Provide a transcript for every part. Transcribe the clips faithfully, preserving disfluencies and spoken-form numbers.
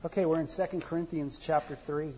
Okay, we're in Second Corinthians chapter three.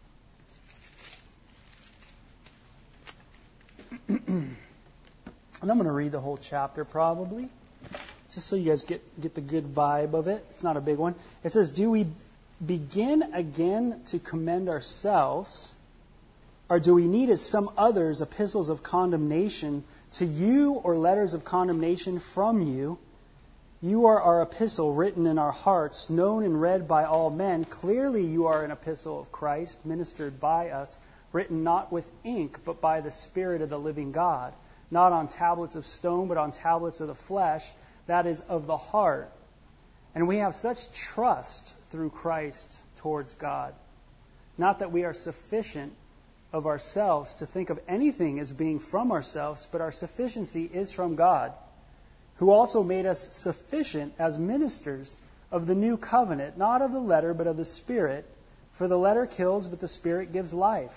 And I'm going to read the whole chapter probably, just so you guys get, get the good vibe of it. It's not a big one. It says, do we begin again to commend ourselves, or do we need, as some others, epistles of condemnation to you or letters of condemnation from you? You are our epistle, written in our hearts, known and read by all men. Clearly you are an epistle of Christ, ministered by us, written not with ink, but by the Spirit of the living God, not on tablets of stone, but on tablets of the flesh, that is, of the heart. And we have such trust through Christ towards God. Not that we are sufficient of ourselves to think of anything as being from ourselves, but our sufficiency is from God, who also made us sufficient as ministers of the new covenant, not of the letter, but of the Spirit. For the letter kills, but the Spirit gives life.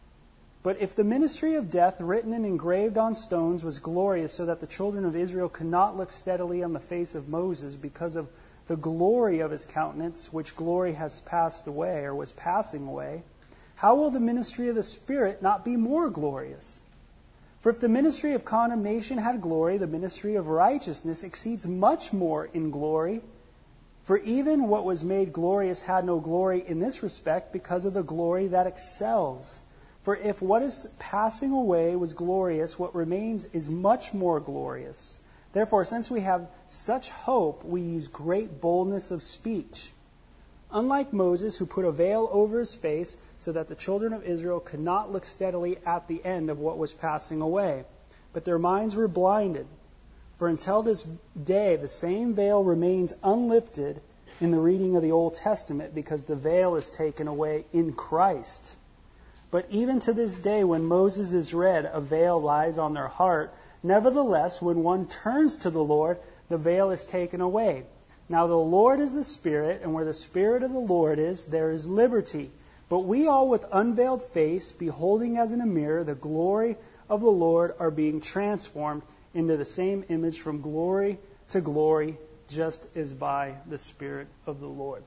But if the ministry of death, written and engraved on stones, was glorious, so that the children of Israel could not look steadily on the face of Moses because of the glory of his countenance, which glory has passed away, or was passing away, how will the ministry of the Spirit not be more glorious? For if the ministry of condemnation had glory, the ministry of righteousness exceeds much more in glory. For even what was made glorious had no glory in this respect, because of the glory that excels. For if what is passing away was glorious, what remains is much more glorious. Therefore, since we have such hope, we use great boldness of speech. Unlike Moses, who put a veil over his face, so that the children of Israel could not look steadily at the end of what was passing away. But their minds were blinded. For until this day, the same veil remains unlifted in the reading of the Old Testament, because the veil is taken away in Christ. But even to this day, when Moses is read, a veil lies on their heart. Nevertheless, when one turns to the Lord, the veil is taken away. Now the Lord is the Spirit, and where the Spirit of the Lord is, there is liberty. But we all with unveiled face, beholding as in a mirror the glory of the Lord, are being transformed into the same image from glory to glory, just as by the Spirit of the Lord.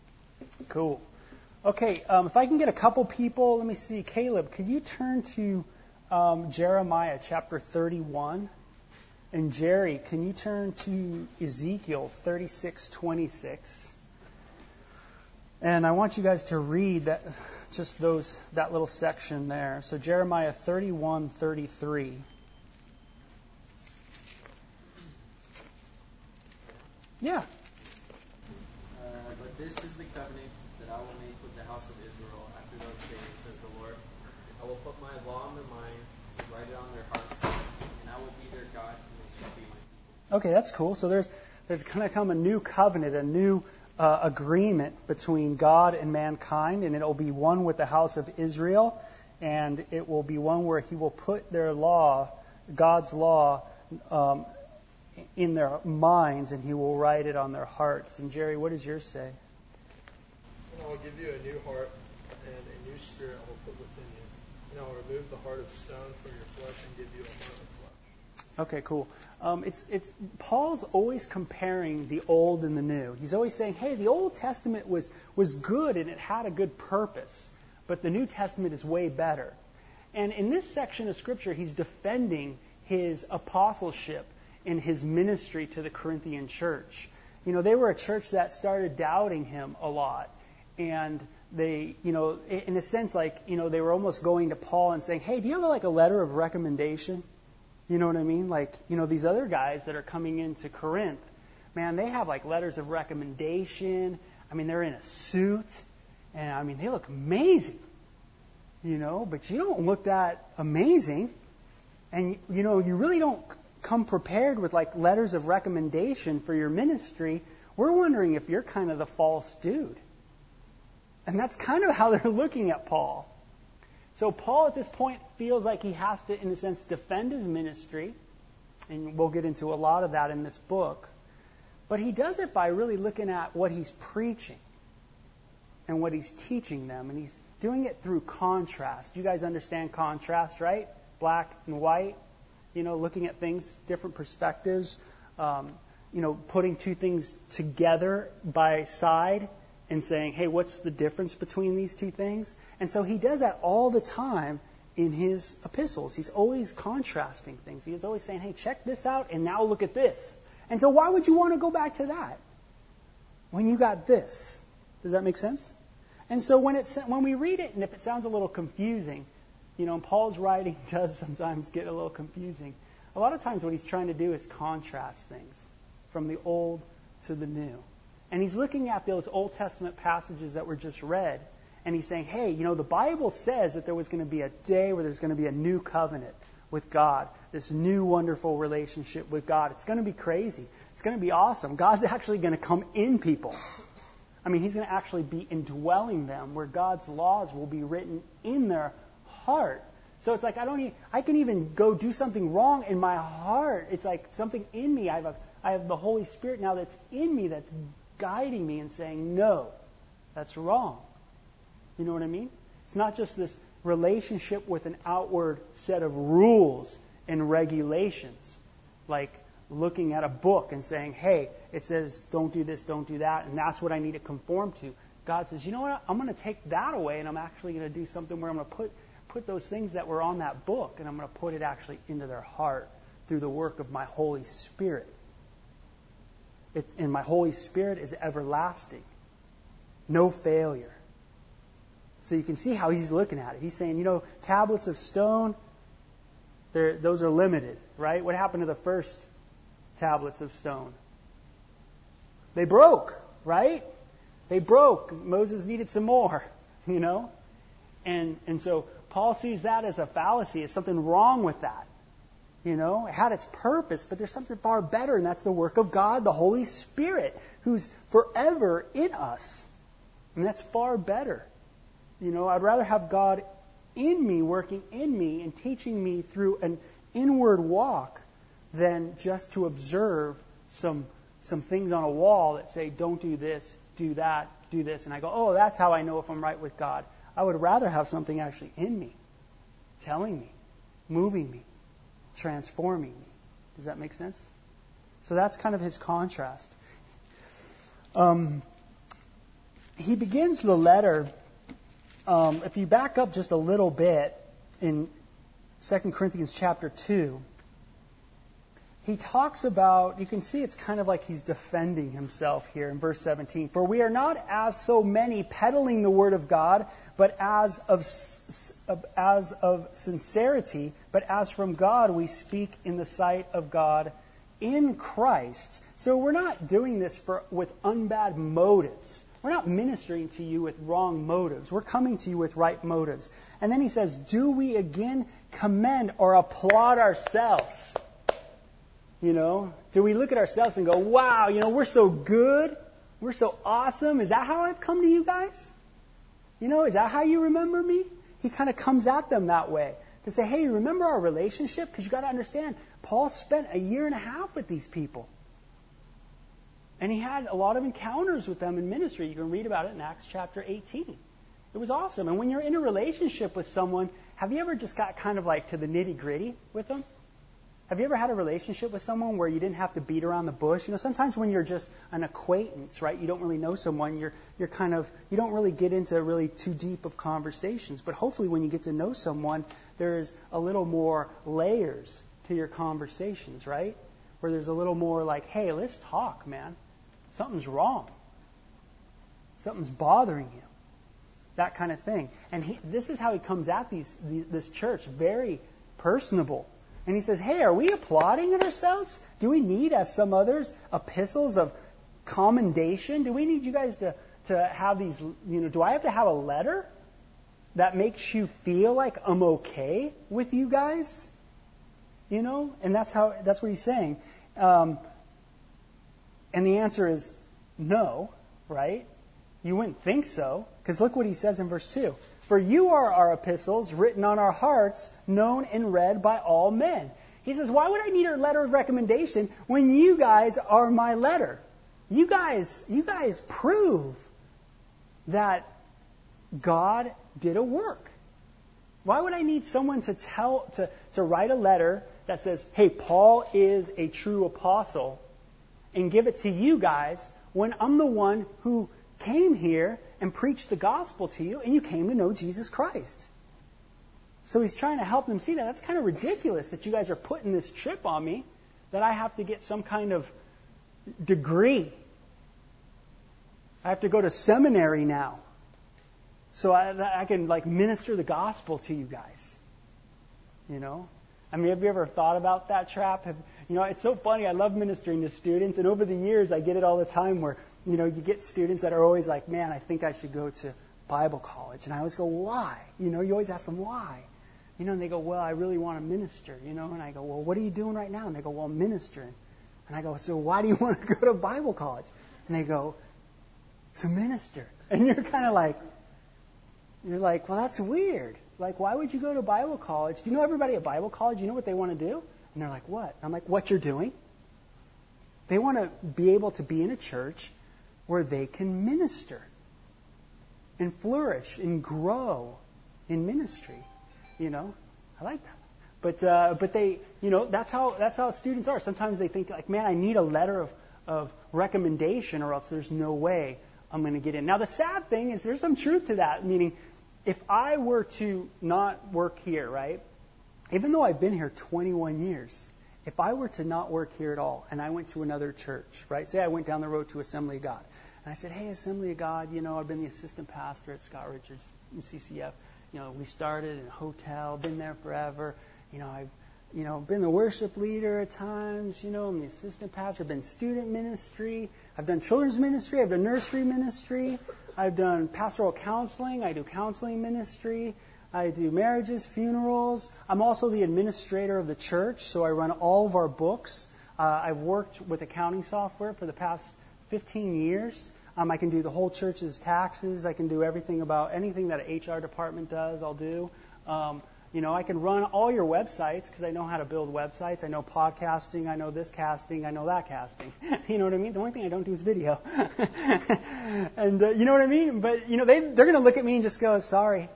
Cool. Okay, um, if I can get a couple people, let me see. Caleb, could you turn to um, Jeremiah chapter thirty-one? And Jerry, can you turn to Ezekiel thirty-six twenty-six? And I want you guys to read that, just those that little section there. So Jeremiah thirty-one thirty-three. Yeah. Uh, but this is the covenant that I will make with the house of Israel after those days, says the Lord. I will put my law in their minds, write it on their hearts, and I will be their God, and they shall be my people. Okay, that's cool. So there's there's going to come a new covenant, a new uh, agreement between God and mankind, and it'll be one with the house of Israel, and it will be one where He will put their law, God's law, um, in their minds, and He will write it on their hearts. And Jerry, what does yours say? And I will give you a new heart, and a new spirit I will put within you. And I will remove the heart of stone from your flesh and give you a heart of flesh. Okay, cool. Um, it's it's Paul's always comparing the old and the new. He's always saying, hey, the Old Testament was was good and it had a good purpose, but the New Testament is way better. And in this section of Scripture, he's defending his apostleship and his ministry to the Corinthian church. You know, they were a church that started doubting him a lot. And they, you know, in a sense, like, you know, they were almost going to Paul and saying, hey, do you have like a letter of recommendation? You know what I mean? Like, you know, these other guys that are coming into Corinth, man, they have like letters of recommendation. I mean, they're in a suit. And I mean, they look amazing. You know, but you don't look that amazing. And, you know, you really don't come prepared with like letters of recommendation for your ministry. We're wondering if you're kind of the false dude. And that's kind of how they're looking at Paul. So Paul at this point feels like he has to, in a sense, defend his ministry. And we'll get into a lot of that in this book. But he does it by really looking at what he's preaching and what he's teaching them. And he's doing it through contrast. You guys understand contrast, right? Black and white. You know, looking at things, different perspectives. Um, you know, putting two things together by side and saying, hey, what's the difference between these two things? And so he does that all the time in his epistles. He's always contrasting things. He's always saying, hey, check this out, and now look at this. And so why would you want to go back to that when you got this? Does that make sense? And so when it's when we read it, and if it sounds a little confusing, you know, Paul's writing does sometimes get a little confusing. A lot of times what he's trying to do is contrast things from the old to the new. And he's looking at those Old Testament passages that were just read, and he's saying, hey, you know, the Bible says that there was going to be a day where there's going to be a new covenant with God, this new wonderful relationship with God. It's going to be crazy. It's going to be awesome. God's actually going to come in people. I mean, he's going to actually be indwelling them, where God's laws will be written in their heart. So it's like I don't even, I can even go do something wrong in my heart. It's like something in me. I have a, I have the Holy Spirit now that's in me, that's guiding me and saying, no, that's wrong. You know what I mean? It's not just this relationship with an outward set of rules and regulations, like looking at a book and saying, hey, it says don't do this, don't do that, and that's what I need to conform to. God says, you know what? I'm going to take that away, and I'm actually going to do something where I'm going to put put those things that were on that book, and I'm going to put it actually into their heart through the work of my Holy Spirit. It, and my Holy Spirit is everlasting. No failure. So you can see how he's looking at it. He's saying, you know, tablets of stone, those are limited, right? What happened to the first tablets of stone? They broke, right? They broke. Moses needed some more, you know? And and so Paul sees that as a fallacy, as something wrong with that. You know, it had its purpose, but there's something far better, and that's the work of God, the Holy Spirit, who's forever in us. And that's far better. You know, I'd rather have God in me, working in me, and teaching me through an inward walk than just to observe some some things on a wall that say, don't do this, do that, do this. And I go, oh, that's how I know if I'm right with God. I would rather have something actually in me, telling me, moving me, transforming me. Does that make sense? So that's kind of his contrast. Um, he begins the letter, um, if you back up just a little bit in Second Corinthians chapter two, he talks about, you can see it's kind of like he's defending himself here in verse seventeen. For we are not as so many peddling the word of God, but as of as of sincerity, but as from God we speak in the sight of God in Christ. So we're not doing this for with unbad motives. We're not ministering to you with wrong motives. We're coming to you with right motives. And then he says, do we again commend or applaud ourselves? You know, do we look at ourselves and go, wow, you know, we're so good. We're so awesome. Is that how I've come to you guys? You know, is that how you remember me? He kind of comes at them that way to say, hey, remember our relationship? Because you got to understand, Paul spent a year and a half with these people. And he had a lot of encounters with them in ministry. You can read about it in Acts chapter eighteen. It was awesome. And when you're in a relationship with someone, have you ever just got kind of like to the nitty-gritty with them? Have you ever had a relationship with someone where you didn't have to beat around the bush? You know, sometimes when you're just an acquaintance, right, you don't really know someone, you're you're kind of, you don't really get into really too deep of conversations. But hopefully when you get to know someone, there's a little more layers to your conversations, right? Where there's a little more like, hey, let's talk, man. Something's wrong. Something's bothering you. That kind of thing. And he, this is how he comes at these, these this church, very personable. And he says, hey, are we applauding ourselves? Do we need, as some others, epistles of commendation? Do we need you guys to, to have these, you know, do I have to have a letter that makes you feel like I'm okay with you guys? You know? And that's how, that's what he's saying. Um, and the answer is no, right? You wouldn't think so. Because look what he says in verse two. For you are our epistles written on our hearts, known and read by all men. He says, why would I need a letter of recommendation when you guys are my letter? You guys, you guys prove that God did a work. Why would I need someone to tell to, to write a letter that says, hey, Paul is a true apostle, and give it to you guys when I'm the one who came here and preached the gospel to you, and you came to know Jesus Christ. So he's trying to help them see that. That's kind of ridiculous that you guys are putting this trip on me, that I have to get some kind of degree. I have to go to seminary now so I, I can like minister the gospel to you guys. You know? I mean, have you ever thought about that trap? Have, you know, it's so funny. I love ministering to students, and over the years, I get it all the time where, you know, you get students that are always like, man, I think I should go to Bible college. And I always go, why? You know, you always ask them why. You know, and they go, well, I really want to minister, you know. And I go, well, what are you doing right now? And they go, well, I'm ministering. And I go, so why do you want to go to Bible college? And they go, to minister. And you're kind of like, you're like, well, that's weird. Like, why would you go to Bible college? Do you know everybody at Bible college? You know what they want to do? And they're like, what? I'm like, what you're doing? They want to be able to be in a church where they can minister and flourish and grow in ministry. You know, I like that. But uh, but they, you know, that's how that's how students are. Sometimes they think like, man, I need a letter of, of recommendation, or else there's no way I'm going to get in. Now the sad thing is there's some truth to that. Meaning, if I were to not work here, right? Even though I've been here twenty-one years, if I were to not work here at all and I went to another church, right? Say I went down the road to Assembly of God. And I said, hey, Assembly of God, you know, I've been the assistant pastor at Scott Richards in C C F. You know, we started in a hotel, been there forever. You know, I've, you know, been the worship leader at times. You know, I'm the assistant pastor. I've been student ministry. I've done children's ministry. I've done nursery ministry. I've done pastoral counseling. I do counseling ministry. I do marriages, funerals. I'm also the administrator of the church, so I run all of our books. Uh, I've worked with accounting software for the past fifteen years. Um, I can do the whole church's taxes. I can do everything about anything that an H R department does, I'll do. Um, you know, I can run all your websites because I know how to build websites. I know podcasting. I know this casting. I know that casting. You know what I mean? The only thing I don't do is video. And uh, you know what I mean? But, you know, they, they're going to look at me and just go, sorry.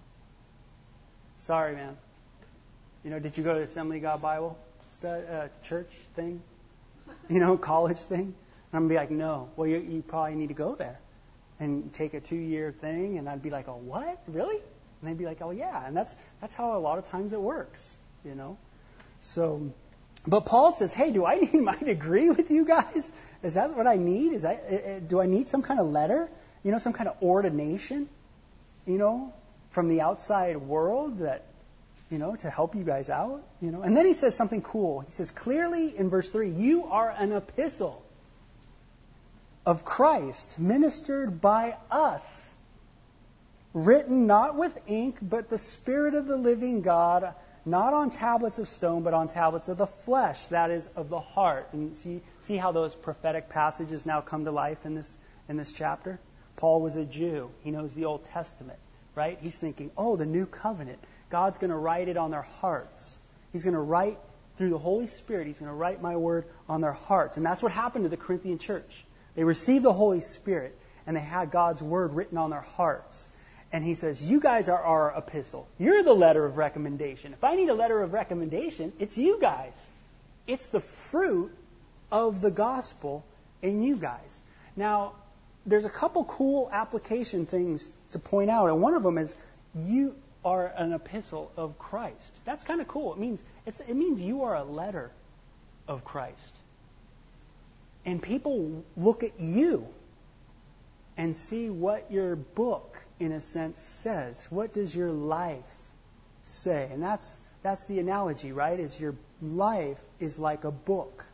Sorry, man. You know, did you go to the Assembly of God Bible stud, uh, church thing? You know, college thing? And I'm going to be like, no. Well, you, you probably need to go there and take a two-year thing. And I'd be like, oh, what? Really? And they'd be like, oh, yeah. And that's that's how a lot of times it works, you know. So, but Paul says, hey, do I need my degree with you guys? Is that what I need? Is that, do I need some kind of letter? You know, some kind of ordination, you know, from the outside world that, you know, to help you guys out, you know. And then he says something cool. He says, clearly in verse three, you are an epistle of Christ, ministered by us, written not with ink, but the Spirit of the living God, not on tablets of stone, but on tablets of the flesh, that is, of the heart. And see, see how those prophetic passages now come to life in this in this chapter? Paul was a Jew. He knows the Old Testament, right? He's thinking, oh, the new covenant. God's going to write it on their hearts. He's going to write through the Holy Spirit. He's going to write my word on their hearts. And that's what happened to the Corinthian church. They received the Holy Spirit, and they had God's word written on their hearts. And he says, you guys are our epistle. You're the letter of recommendation. If I need a letter of recommendation, it's you guys. It's the fruit of the gospel in you guys. Now, there's a couple cool application things to point out, and one of them is you are an epistle of Christ. That's kind of cool. It means it's, it means you are a letter of Christ. And people look at you and see what your book, in a sense, says. What does your life say? And that's that's the analogy, right? Is your life is like a book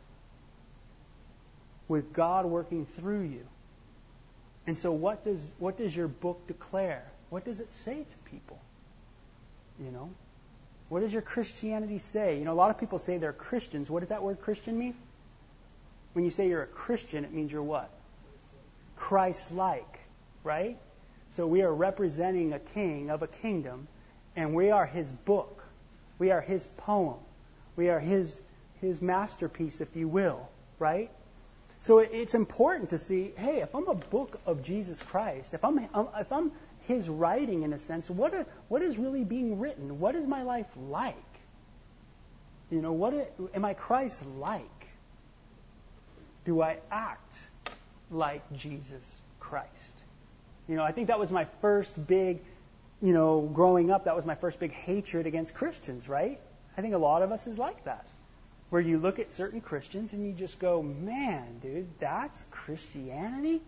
with God working through you. And so what does what does your book declare? What does it say to people? You know? What does your Christianity say? You know, a lot of people say they're Christians. What does that word Christian mean? When you say you're a Christian, it means you're what? Christ-like, right? So we are representing a king of a kingdom, and we are his book. We are his poem. We are his his masterpiece, if you will, right? So it's important to see, hey, if I'm a book of Jesus Christ, if I'm if I'm his writing in a sense, what are, what is really being written? What is my life like? You know, what are, am I Christ-like? Do I act like Jesus Christ? You know, I think that was my first big, you know, growing up, that was my first big hatred against Christians, right? I think a lot of us is like that. Where you look at certain Christians and you just go, man, dude, that's Christianity?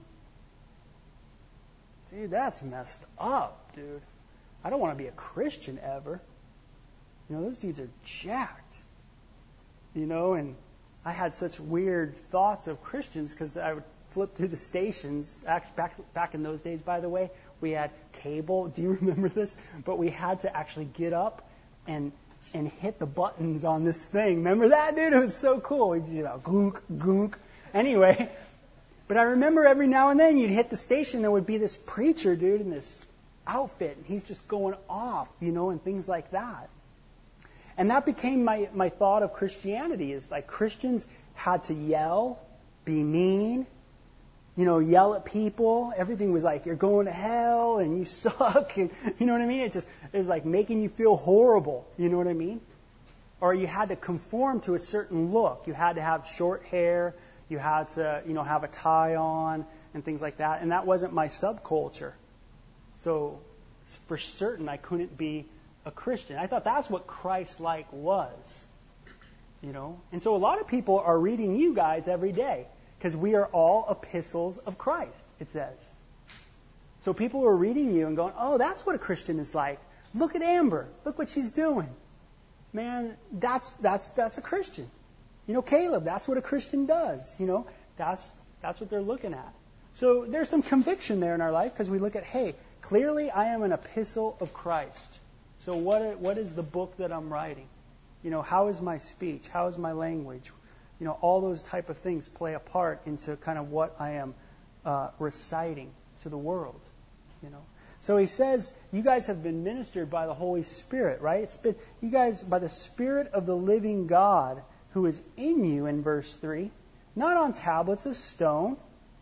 Dude, that's messed up, dude. I don't want to be a Christian ever. You know, those dudes are jacked. You know, and I had such weird thoughts of Christians because I would flip through the stations. Actually, back, back in those days, by the way, we had cable. Do you remember this? But we had to actually get up and and hit the buttons on this thing. Remember that, dude? It was so cool. We'd, you know, goonk, goonk. Anyway, but I remember every now and then you'd hit the station, there would be this preacher, dude, in this outfit, and he's just going off, you know, and things like that. And that became my, my thought of Christianity, is like Christians had to yell, be mean, you know, yell at people. Everything was like, you're going to hell and you suck. And, you know what I mean? It just, it was like making you feel horrible. You know what I mean? Or you had to conform to a certain look. You had to have short hair. You had to, you know, have a tie on and things like that. And that wasn't my subculture. So for certain, I couldn't be a Christian. I thought that's what Christ-like was. You know? And so a lot of people are reading you guys every day. Because we are all epistles of Christ, it says. So people are reading you and going, oh, that's what a Christian is like. Look at Amber. Look what she's doing. Man, that's that's that's a Christian. You know, Caleb, that's what a Christian does. You know, that's that's what they're looking at. So there's some conviction there in our life because we look at, hey, clearly I am an epistle of Christ. So what what is the book that I'm writing? You know, how is my speech? How is my language? You know, all those type of things play a part into kind of what I am uh, reciting to the world, you know. So he says, you guys have been ministered by the Holy Spirit, right? It's been, you guys, by the Spirit of the living God who is in you, in verse three, not on tablets of stone,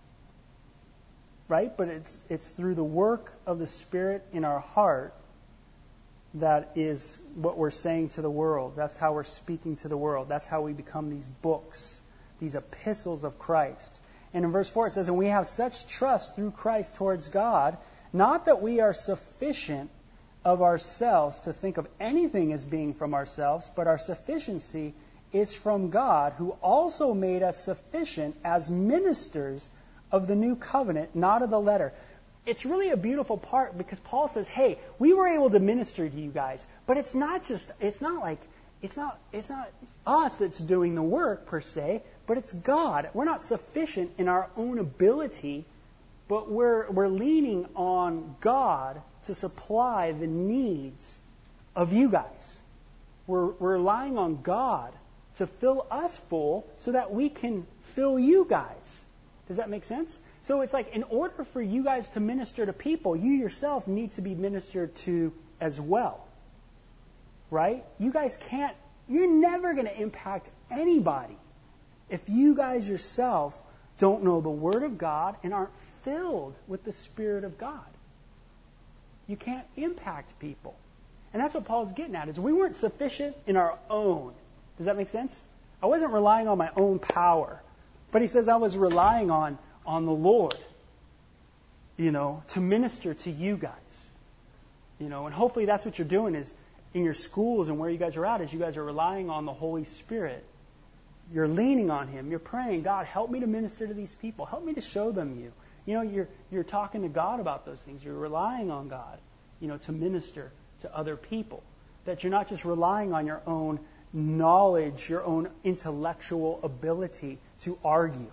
right? But it's it's through the work of the Spirit in our heart that is what we're saying to the world. That's how we're speaking to the world. That's how we become these books, these epistles of Christ. And in verse four it says, and we have such trust through Christ towards God, not that we are sufficient of ourselves to think of anything as being from ourselves, but our sufficiency is from God, who also made us sufficient as ministers of the new covenant, not of the letter. It's really a beautiful part because Paul says, hey, we were able to minister to you guys, but it's not just, it's not like, it's not, it's not us that's doing the work per se, but it's God. We're not sufficient in our own ability, but we're, we're leaning on God to supply the needs of you guys. We're, we're relying on God to fill us full so that we can fill you guys. Does that make sense? So it's like in order for you guys to minister to people, you yourself need to be ministered to as well. Right? You guys can't, you're never going to impact anybody if you guys yourself don't know the Word of God and aren't filled with the Spirit of God. You can't impact people. And that's what Paul's getting at, is we weren't sufficient in our own. Does that make sense? I wasn't relying on my own power. But he says I was relying on on the Lord, you know, to minister to you guys. You know, and hopefully that's what you're doing is in your schools and where you guys are at is you guys are relying on the Holy Spirit. You're leaning on Him. You're praying, God, help me to minister to these people. Help me to show them you. You know, you're you're talking to God about those things. You're relying on God, you know, to minister to other people. That you're not just relying on your own knowledge, your own intellectual ability to argue.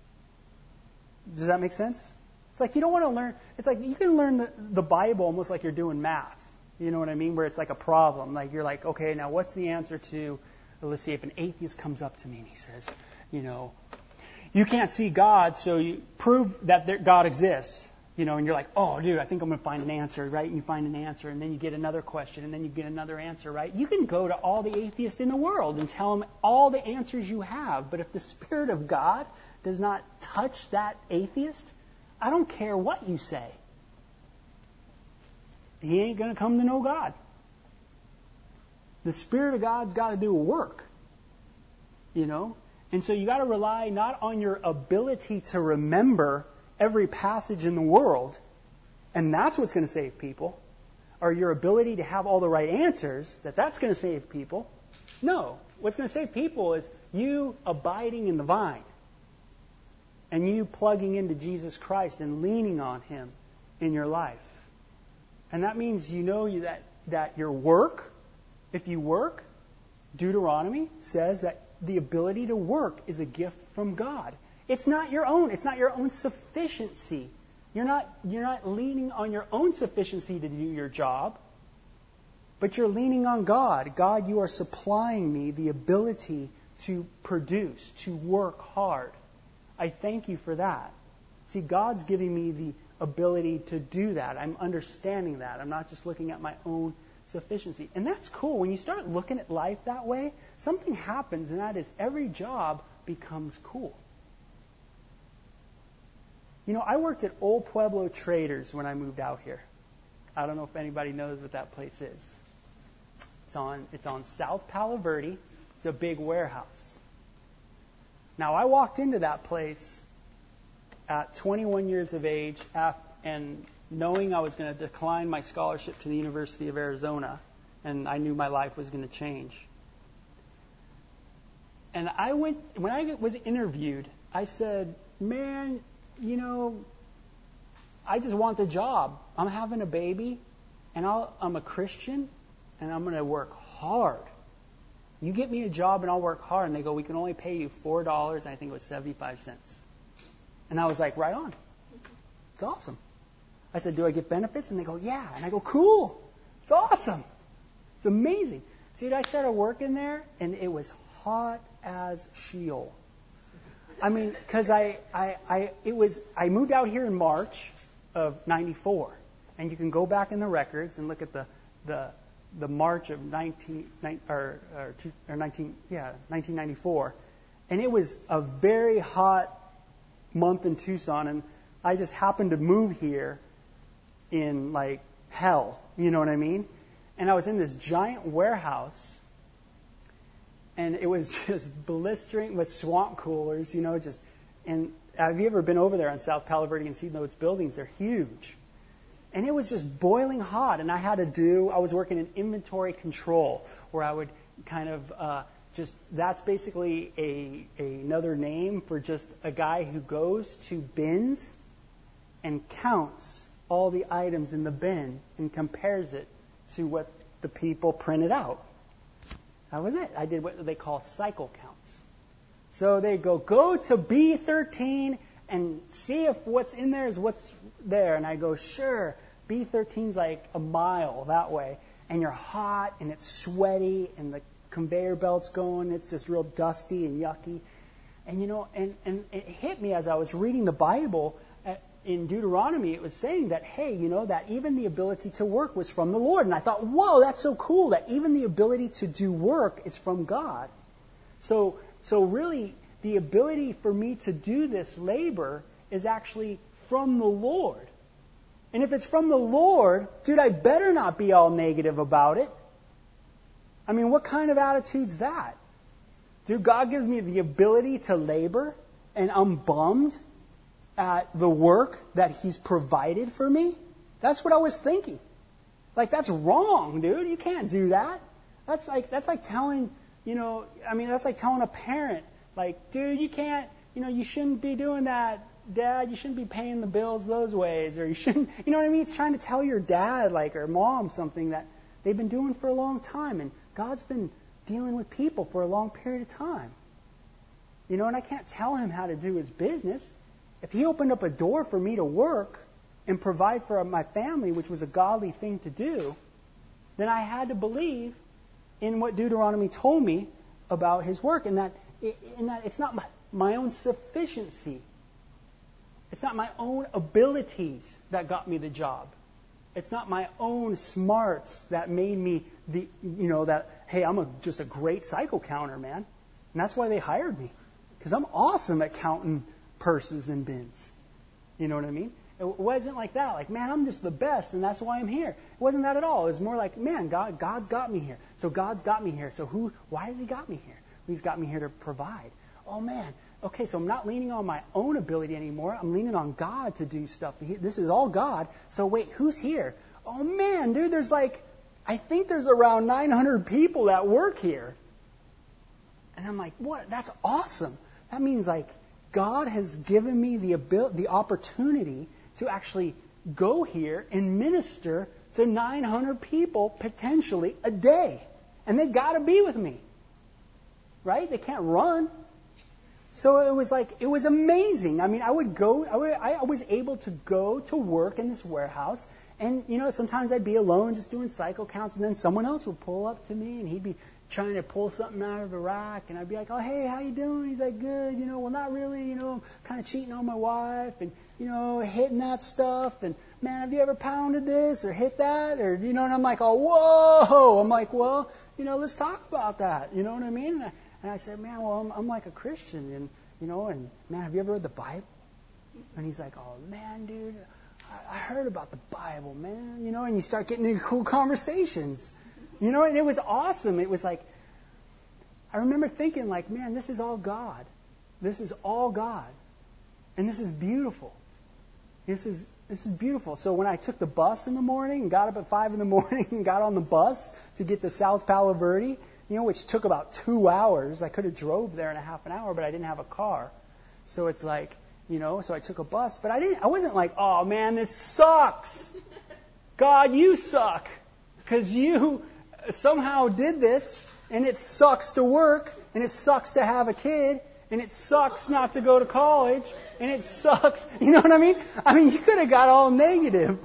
Does that make sense? It's like you don't want to learn, it's like you can learn the, the Bible almost like you're doing math. You know what I mean? Where it's like a problem. Like you're like, okay, now what's the answer to, well, let's see, if an atheist comes up to me and he says, you know, you can't see God, so you prove that there, God exists. You know, and you're like, oh, dude, I think I'm going to find an answer, right? And you find an answer, and then you get another question, and then you get another answer, right? You can go to all the atheists in the world and tell them all the answers you have, but if the Spirit of God does not touch that atheist, I don't care what you say. He ain't going to come to know God. The Spirit of God's got to do a work, you know? And so you got to rely not on your ability to remember every passage in the world, and that's what's going to save people, or your ability to have all the right answers, that that's going to save people. No. What's going to save people is you abiding in the vine and you plugging into Jesus Christ and leaning on Him in your life. And that means you know that, that your work, if you work, Deuteronomy says that the ability to work is a gift from God. It's not your own. It's not your own sufficiency. You're not, you're not leaning on your own sufficiency to do your job, but you're leaning on God. God, you are supplying me the ability to produce, to work hard. I thank you for that. See, God's giving me the ability to do that. I'm understanding that. I'm not just looking at my own sufficiency. And that's cool. When you start looking at life that way, something happens, and that is every job becomes cool. You know, I worked at Old Pueblo Traders when I moved out here. I don't know if anybody knows what that place is. It's on, it's on South Palo Verde. It's a big warehouse. Now, I walked into that place at twenty-one years of age and knowing I was going to decline my scholarship to the University of Arizona, and I knew my life was going to change. And I went, when I was interviewed, I said, man, you know, I just want the job. I'm having a baby, and I'll, I'm a Christian, and I'm going to work hard. You get me a job, and I'll work hard. And they go, we can only pay you four dollars, and I think it was seventy-five cents. And I was like, right on. It's awesome. I said, do I get benefits? And they go, yeah. And I go, cool. It's awesome. It's amazing. See, I started working there, and it was hot as Sheol. I mean, because I, I, I, it was, I moved out here in March of ninety-four, and you can go back in the records and look at the, the, the March of nineteen, or, or, two, or nineteen, yeah, nineteen ninety-four, and it was a very hot month in Tucson, and I just happened to move here in like hell, you know what I mean? And I was in this giant warehouse. And it was just blistering with swamp coolers, you know, just, and have you ever been over there on South Palo Verde and seen those buildings? They're huge. And it was just boiling hot. And I had to do, I was working in inventory control, where I would kind of uh, just, that's basically a, a another name for just a guy who goes to bins and counts all the items in the bin and compares it to what the people printed out. That was it. I did what they call cycle counts. So they go, go to B thirteen and see if what's in there is what's there. And I go, sure. B thirteen's like a mile that way. And you're hot and it's sweaty and the conveyor belt's going. It's just real dusty and yucky. And, you know, and, and it hit me as I was reading the Bible. In Deuteronomy, it was saying that, hey, you know, that even the ability to work was from the Lord. And I thought, whoa, that's so cool that even the ability to do work is from God. So, so really, the ability for me to do this labor is actually from the Lord. And if it's from the Lord, dude, I better not be all negative about it. I mean, what kind of attitude's that? Dude, God gives me the ability to labor, and I'm bummed at the work that He's provided for me? That's what I was thinking. Like, that's wrong, dude. You can't do that. That's like that's like telling, you know, I mean, that's like telling a parent, like, dude, you can't, you know, you shouldn't be doing that, Dad. You shouldn't be paying the bills those ways, or you shouldn't, you know what I mean? It's trying to tell your dad, like, or mom something that they've been doing for a long time, and God's been dealing with people for a long period of time. You know, and I can't tell him how to do his business. If He opened up a door for me to work and provide for my family, which was a godly thing to do, then I had to believe in what Deuteronomy told me about His work, and that, in that it's not my, my own sufficiency. It's not my own abilities that got me the job. It's not my own smarts that made me the, you know, that, hey, I'm a, just a great cycle counter, man. And that's why they hired me, because I'm awesome at counting purses and bins. You know what I mean? It wasn't like that. Like, man, I'm just the best, and that's why I'm here. It wasn't that at all. It was more like, man, God, God's got me here. So God's got me here. So who? Why has He got me here? He's got me here to provide. Oh, man, okay, so I'm not leaning on my own ability anymore. I'm leaning on God to do stuff. This is all God. So wait, who's here? Oh man, dude, there's like, I think there's around nine hundred people that work here. And I'm like, what? That's awesome. That means like God has given me the ability, the opportunity to actually go here and minister to nine hundred people potentially a day. And they got to be with me. Right? They can't run. So it was like, it was amazing. I mean, I would go, I, would, I was able to go to work in this warehouse. And, you know, sometimes I'd be alone just doing cycle counts. And then someone else would pull up to me and he'd be trying to pull something out of the rack. And I'd be like, oh, hey, how you doing? He's like, good. You know, well, not really. You know, I'm kind of cheating on my wife and, you know, hitting that stuff. And, man, have you ever pounded this or hit that? Or, you know, and I'm like, oh, whoa. I'm like, well, you know, let's talk about that. You know what I mean? And I, And I said, man, well, I'm, I'm like a Christian, and, you know, and, man, have you ever read the Bible? And he's like, oh, man, dude, I, I heard about the Bible, man, you know, and you start getting into cool conversations, you know, and it was awesome. It was like, I remember thinking, like, man, this is all God. This is all God. And this is beautiful. This is this is beautiful. So when I took the bus in the morning and got up at five in the morning and got on the bus to get to South Palo Verde, you know, which took about two hours. I could have drove there in a half an hour, but I didn't have a car. So it's like, you know, so I took a bus. But I didn't. I wasn't like, oh, man, this sucks. God, you suck. Because you somehow did this, and it sucks to work, and it sucks to have a kid, and it sucks not to go to college, and it sucks. You know what I mean? I mean, you could have got all negative.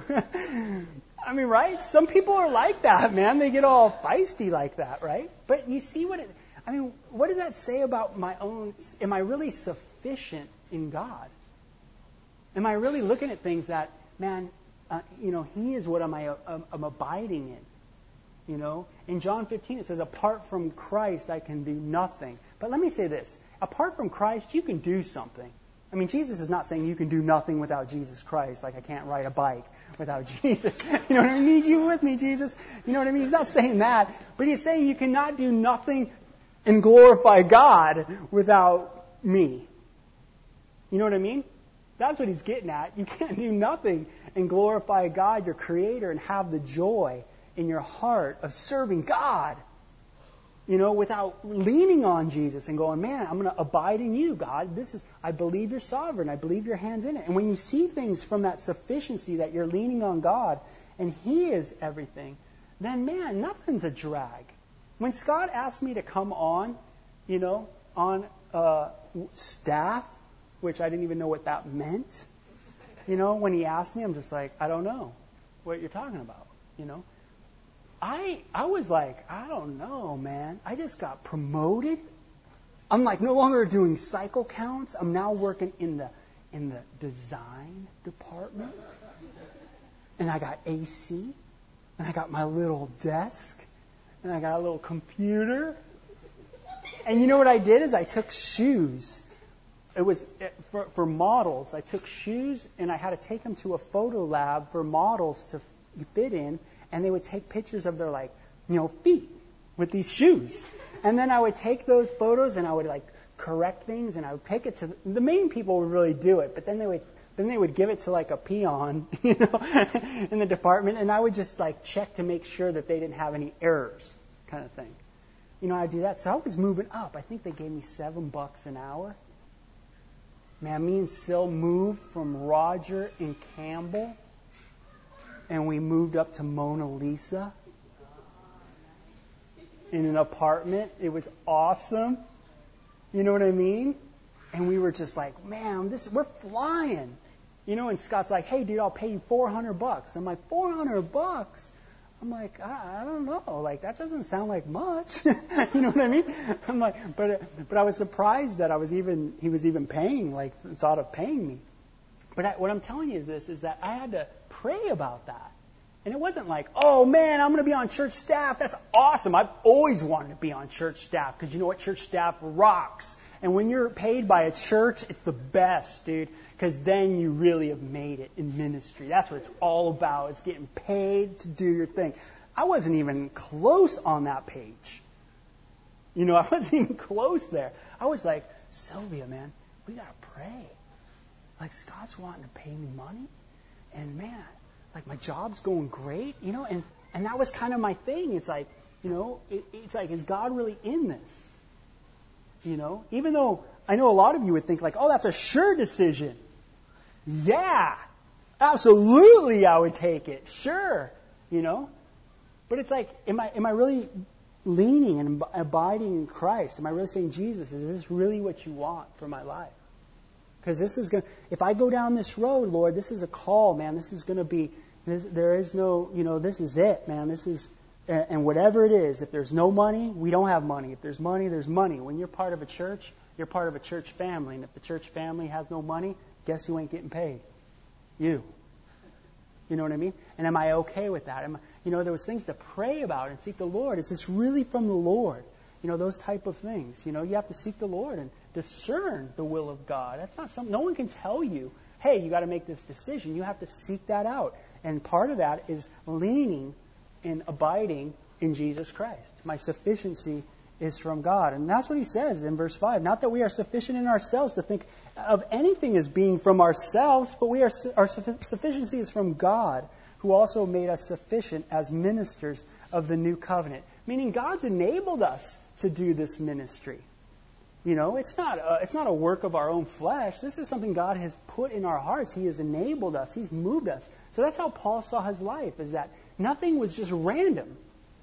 I mean, right? Some people are like that, man. They get all feisty like that, right? But you see what it, I mean, what does that say about my own, am I really sufficient in God? Am I really looking at things that, man, uh, you know, He is what am I, uh, I'm abiding in, you know? In John fifteen, it says, apart from Christ, I can do nothing. But let me say this, apart from Christ, you can do something. I mean, Jesus is not saying you can do nothing without Jesus Christ, like I can't ride a bike without Jesus. You know what I mean? I need you with me, Jesus. You know what I mean? He's not saying that, but he's saying you cannot do nothing and glorify God without me. You know what I mean? That's what he's getting at. You can't do nothing and glorify God, your Creator, and have the joy in your heart of serving God. You know, without leaning on Jesus and going, man, I'm going to abide in you, God. This is, I believe you're sovereign. I believe your hand's in it. And when you see things from that sufficiency that you're leaning on God and He is everything, then, man, nothing's a drag. When Scott asked me to come on, you know, on uh, staff, which I didn't even know what that meant, you know, when he asked me, I'm just like, I don't know what you're talking about, you know. I I was like, I don't know, man. I just got promoted. I'm like no longer doing cycle counts. I'm now working in the in the design department. And I got A C. And I got my little desk. And I got a little computer. And you know what I did is I took shoes. It was for, for models. I took shoes and I had to take them to a photo lab for models to fit in. And they would take pictures of their, like, you know, feet with these shoes. And then I would take those photos and I would, like, correct things and I would take it to, the main people would really do it, but then they would, then they would give it to, like, a peon, you know, in the department, and I would just, like, check to make sure that they didn't have any errors, kind of thing. You know, I'd do that. So I was moving up. I think they gave me seven bucks an hour. Man, me and Sil moved from Roger and Campbell, and we moved up to Mona Lisa in an apartment. It was awesome. You know what I mean? And we were just like, man, this we're flying. You know, and Scott's like, hey, dude, I'll pay you four hundred bucks. I'm like, four hundred bucks? I'm like, I, I don't know. Like, that doesn't sound like much. You know what I mean? I'm like, but but I was surprised that I was even he was even paying, like, thought of paying me. But I, what I'm telling you is this, is that I had to pray about that. And it wasn't like, oh, man, I'm going to be on church staff. That's awesome. I've always wanted to be on church staff because you know what? Church staff rocks. And when you're paid by a church, it's the best, dude, because then you really have made it in ministry. That's what it's all about. It's getting paid to do your thing. I wasn't even close on that page. You know, I wasn't even close there. I was like, Sylvia, man, we got to pray. Like, Scott's wanting to pay me money. And, man, like, my job's going great, you know. And, and that was kind of my thing. It's like, you know, it, it's like, is God really in this? You know, even though I know a lot of you would think like, oh, that's a sure decision. Yeah, absolutely, I would take it. Sure, you know. But it's like, am I am I really leaning and abiding in Christ? Am I really saying, Jesus, is this really what you want for my life? Because this is going to, if I go down this road, Lord, this is a call, man. This is going to be, this, there is no, you know, this is it, man. This is, and whatever it is, if there's no money, we don't have money. If there's money, there's money. When you're part of a church, you're part of a church family. And if the church family has no money, guess who ain't getting paid? You. You know what I mean? And am I okay with that? Am I, you know, there was things to pray about and seek the Lord. Is this really from the Lord? You know, those type of things. You know, you have to seek the Lord and discern the will of God. That's not something, no one can tell you, hey, you got to make this decision. You have to seek that out. And part of that is leaning and abiding in Jesus Christ. My sufficiency is from God. And that's what he says in verse five. Not that we are sufficient in ourselves to think of anything as being from ourselves, but we are our sufficiency is from God, who also made us sufficient as ministers of the new covenant. Meaning God's enabled us to do this ministry. You know, it's not a, it's not a work of our own flesh. This is something God has put in our hearts. He has enabled us. He's moved us. So that's how Paul saw his life, is that nothing was just random.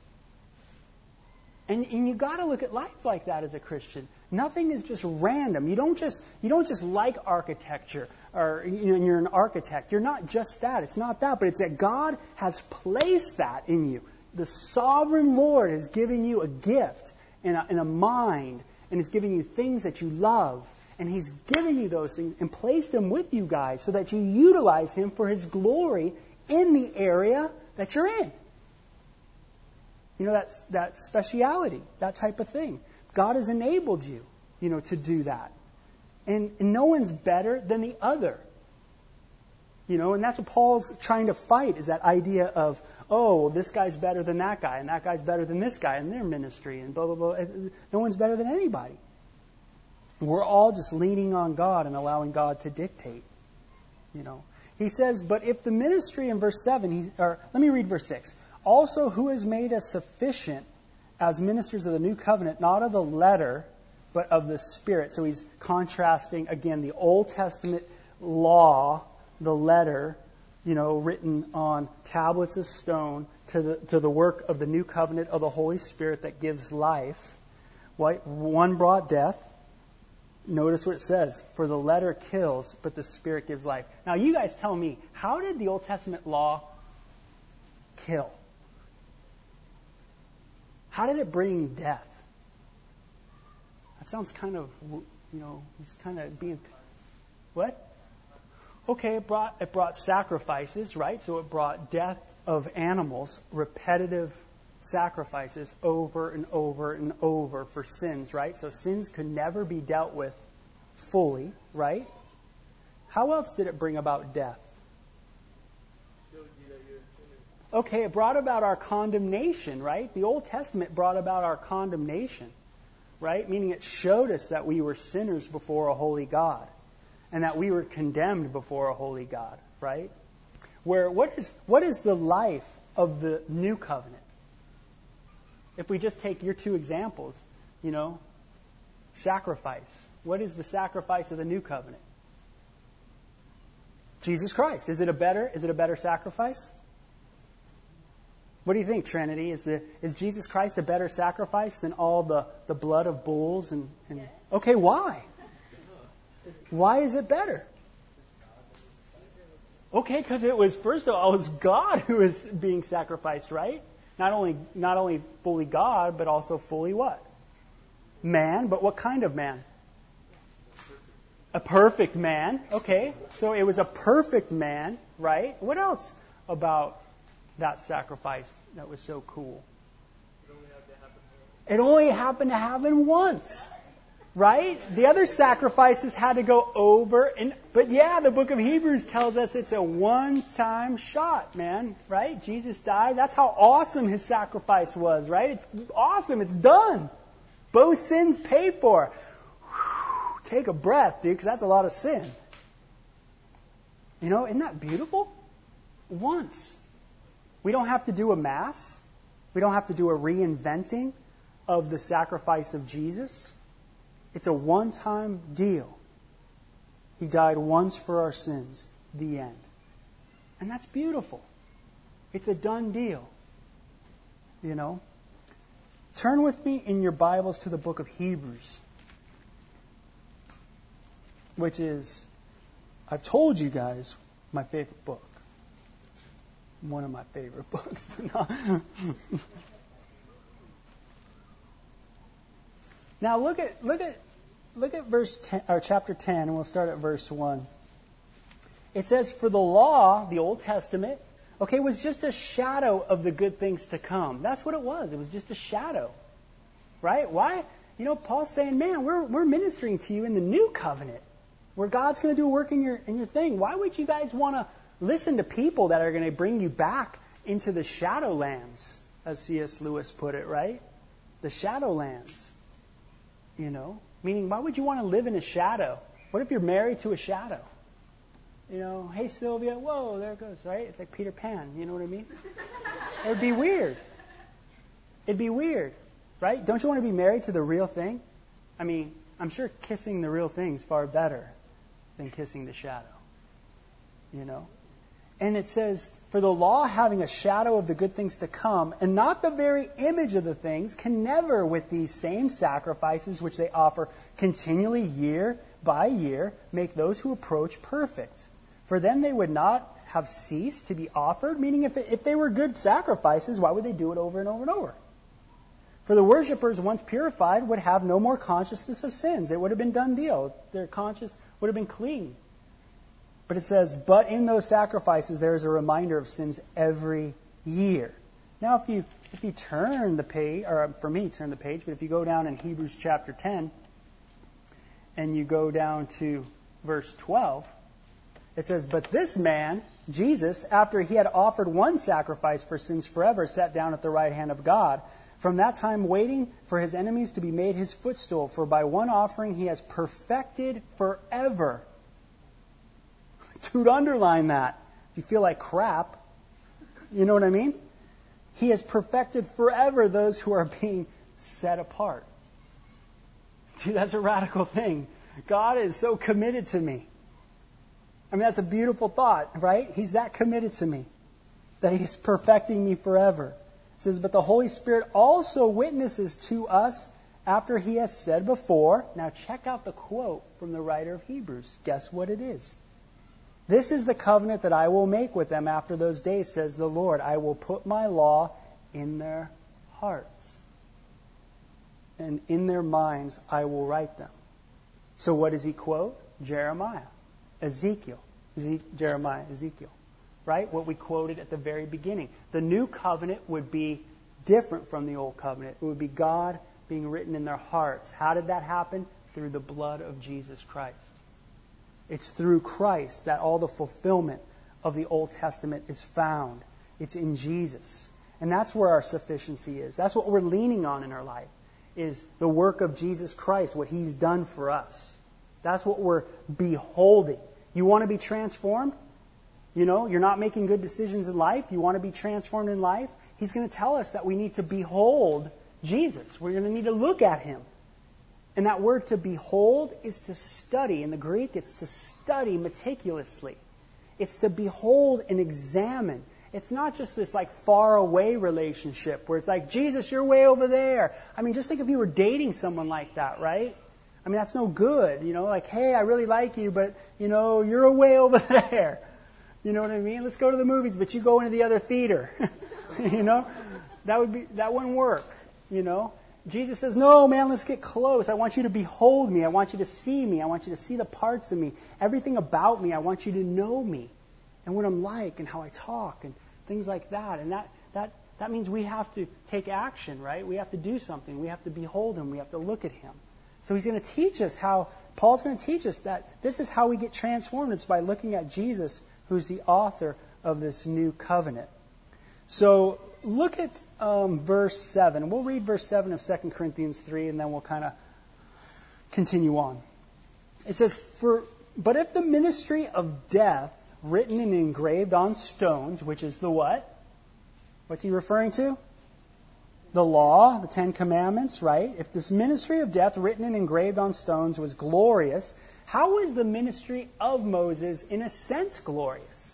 And, and you got to look at life like that as a Christian. Nothing is just random. You don't just you don't just like architecture, or you know, and you're an architect. You're not just that. It's not that, but it's that God has placed that in you. The sovereign Lord is giving you a gift and a, and a mind, and He's giving you things that you love, and He's giving you those things and placed them with you guys so that you utilize Him for His glory in the area that you're in. You know, that's that speciality, that type of thing. God has enabled you, you know, to do that. And, and no one's better than the other. You know, and that's what Paul's trying to fight, is that idea of, oh, well, this guy's better than that guy, and that guy's better than this guy in their ministry, and blah, blah, blah. No one's better than anybody. We're all just leaning on God and allowing God to dictate. You know, he says, but if the ministry in verse seven, he, or let me read verse six. Also, who has made us sufficient as ministers of the new covenant, not of the letter, but of the Spirit. So he's contrasting, again, the Old Testament law, the letter, you know, written on tablets of stone, to the to the work of the new covenant of the Holy Spirit that gives life. What? One brought death. Notice what it says. For the letter kills, but the Spirit gives life. Now, you guys tell me, how did the Old Testament law kill? How did it bring death? That sounds kind of, you know, he's kind of being... What? Okay, it brought it brought sacrifices, right? So it brought death of animals, repetitive sacrifices over and over and over for sins, right? So sins could never be dealt with fully, right? How else did it bring about death? Okay, it brought about our condemnation, right? The Old Testament brought about our condemnation, right? Meaning it showed us that we were sinners before a holy God and that we were condemned before a holy God, right? Where what is what is the life of the new covenant? If we just take your two examples, you know, sacrifice. What is the sacrifice of the new covenant? Jesus Christ. Is it a better is it a better sacrifice? What do you think, Trinity? Is the is Jesus Christ a better sacrifice than all the, the blood of bulls? And, and yes. Okay, why? Why is it better? Okay, because it was, first of all, it was God who was being sacrificed, right? Not only not only fully God, but also fully what? Man, but what kind of man? A perfect man. Okay, so it was a perfect man, right? What else about that sacrifice that was so cool? It only happened to happen once, right? The other sacrifices had to go over and, but yeah, the book of Hebrews tells us it's a one-time shot, man, right? Jesus died. That's how awesome His sacrifice was, right? It's awesome. It's done. Both sins paid for. Whew, take a breath, dude, because that's a lot of sin. You know, isn't that beautiful? Once. We don't have to do a mass. We don't have to do a reinventing of the sacrifice of Jesus. It's a one-time deal. He died once for our sins. The end. And that's beautiful. It's a done deal. You know? Turn with me in your Bibles to the book of Hebrews, which is, I've told you guys, my favorite book. One of my favorite books. Now look at look at look at verse ten, or chapter ten, and we'll start at verse one. It says, "For the law, the Old Testament, okay, was just a shadow of the good things to come." That's what it was. It was just a shadow, right? Why? You know, Paul's saying, "Man, we're we're ministering to you in the new covenant, where God's going to do a work in your in your thing. Why would you guys want to listen to people that are going to bring you back into the shadowlands," as C S Lewis put it, right? The shadowlands. You know, meaning, why would you want to live in a shadow? What if you're married to a shadow? You know, hey, Sylvia, whoa, there it goes, right? It's like Peter Pan, you know what I mean? It would be weird. It'd be weird, right? Don't you want to be married to the real thing? I mean, I'm sure kissing the real thing is far better than kissing the shadow, you know? And it says, "For the law, having a shadow of the good things to come, and not the very image of the things, can never, with these same sacrifices which they offer continually year by year, make those who approach perfect. For then they would not have ceased to be offered," meaning if, it, if they were good sacrifices, why would they do it over and over and over? "For the worshippers, once purified, would have no more consciousness of sins." It would have been done deal. Their conscience would have been clean. But it says, "But in those sacrifices there is a reminder of sins every year." Now, if you if you turn the page, or for me, turn the page, but if you go down in Hebrews chapter ten, and you go down to verse twelve, it says, "But this man, Jesus, after he had offered one sacrifice for sins forever, sat down at the right hand of God, from that time waiting for his enemies to be made his footstool. For by one offering he has perfected forever." Dude, underline that. If you feel like crap, you know what I mean? "He has perfected forever those who are being set apart." Dude, that's a radical thing. God is so committed to me. I mean, that's a beautiful thought, right? He's that committed to me, that He's perfecting me forever. It says, "But the Holy Spirit also witnesses to us after He has said before." Now check out the quote from the writer of Hebrews. Guess what it is? "This is the covenant that I will make with them after those days, says the Lord. I will put my law in their hearts, and in their minds I will write them." So what does he quote? Jeremiah, Ezekiel, Eze- Jeremiah, Ezekiel, right? What we quoted at the very beginning. The new covenant would be different from the old covenant. It would be God being written in their hearts. How did that happen? Through the blood of Jesus Christ. It's through Christ that all the fulfillment of the Old Testament is found. It's in Jesus. And that's where our sufficiency is. That's what we're leaning on in our life, is the work of Jesus Christ, what He's done for us. That's what we're beholding. You want to be transformed? You know, you're not making good decisions in life. You want to be transformed in life? He's going to tell us that we need to behold Jesus. We're going to need to look at Him. And that word to behold is to study. In the Greek, it's to study meticulously. It's to behold and examine. It's not just this like far away relationship where it's like, Jesus, you're way over there. I mean, just think if you were dating someone like that, right? I mean, that's no good. You know, like, hey, I really like you, but, you know, you're way over there. You know what I mean? Let's go to the movies, but you go into the other theater. You know, that would be, that wouldn't work, you know? Jesus says, no, man, let's get close. I want you to behold me. I want you to see me. I want you to see the parts of me. Everything about me. I want you to know me and what I'm like and how I talk and things like that. And that, that, that means we have to take action, right? We have to do something. We have to behold Him. We have to look at Him. So He's going to teach us how, Paul's going to teach us that this is how we get transformed. It's by looking at Jesus, who's the author of this new covenant. So look at um, verse seven. We'll read verse seven of Second Corinthians three, and then we'll kind of continue on. it says, "For but if the ministry of death, written and engraved on stones," which is the what? What's he referring to? The law, the Ten Commandments, right? If this ministry of death, written and engraved on stones, was glorious, how is the ministry of Moses, in a sense, glorious?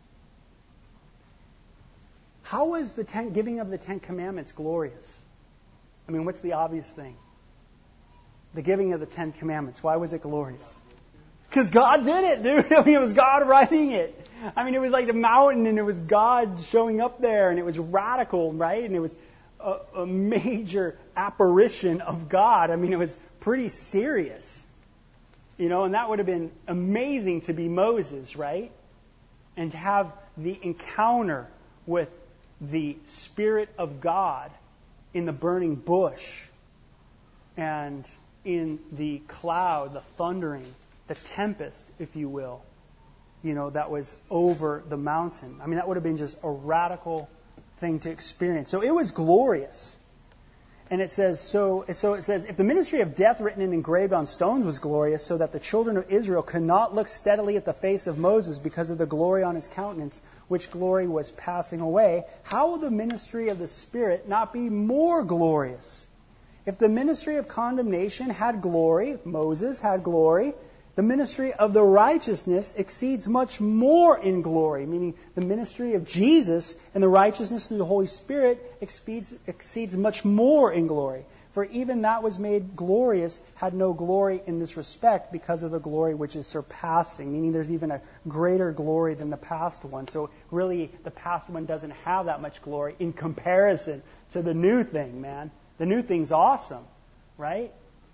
How is the ten, giving of the Ten Commandments glorious? I mean, what's the obvious thing? The giving of the Ten Commandments. Why was it glorious? Because God did it, dude. I mean, it was God writing it. I mean, it was like the mountain, and it was God showing up there, and it was radical, right? And it was a, a major apparition of God. I mean, it was pretty serious. You know, and that would have been amazing to be Moses, right? And to have the encounter with the Spirit of God in the burning bush and in the cloud, the thundering, the tempest, if you will, you know, that was over the mountain. I mean, that would have been just a radical thing to experience. So it was glorious. And it says, so, so it says, if the ministry of death written and engraved on stones was glorious, so that the children of Israel could not look steadily at the face of Moses because of the glory on his countenance, which glory was passing away, how will the ministry of the Spirit not be more glorious? If the ministry of condemnation had glory, Moses had glory, the ministry of the righteousness exceeds much more in glory, meaning the ministry of Jesus and the righteousness through the Holy Spirit exceeds, exceeds much more in glory. For even that was made glorious had no glory in this respect because of the glory which is surpassing, meaning there's even a greater glory than the past one. So really, the past one doesn't have that much glory in comparison to the new thing, man. The new thing's awesome, right?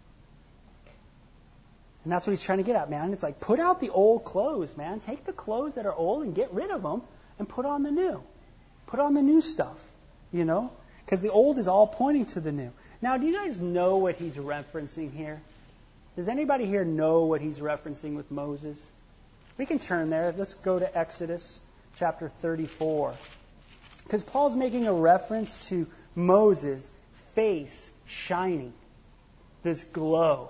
And that's what he's trying to get at, man. It's like, put out the old clothes, man. Take the clothes that are old and get rid of them and put on the new. Put on the new stuff, you know? Because the old is all pointing to the new. Now, do you guys know what he's referencing here? Does anybody here know what he's referencing with Moses? We can turn there. Let's go to Exodus chapter thirty-four. Because Paul's making a reference to Moses' face shining, this glow.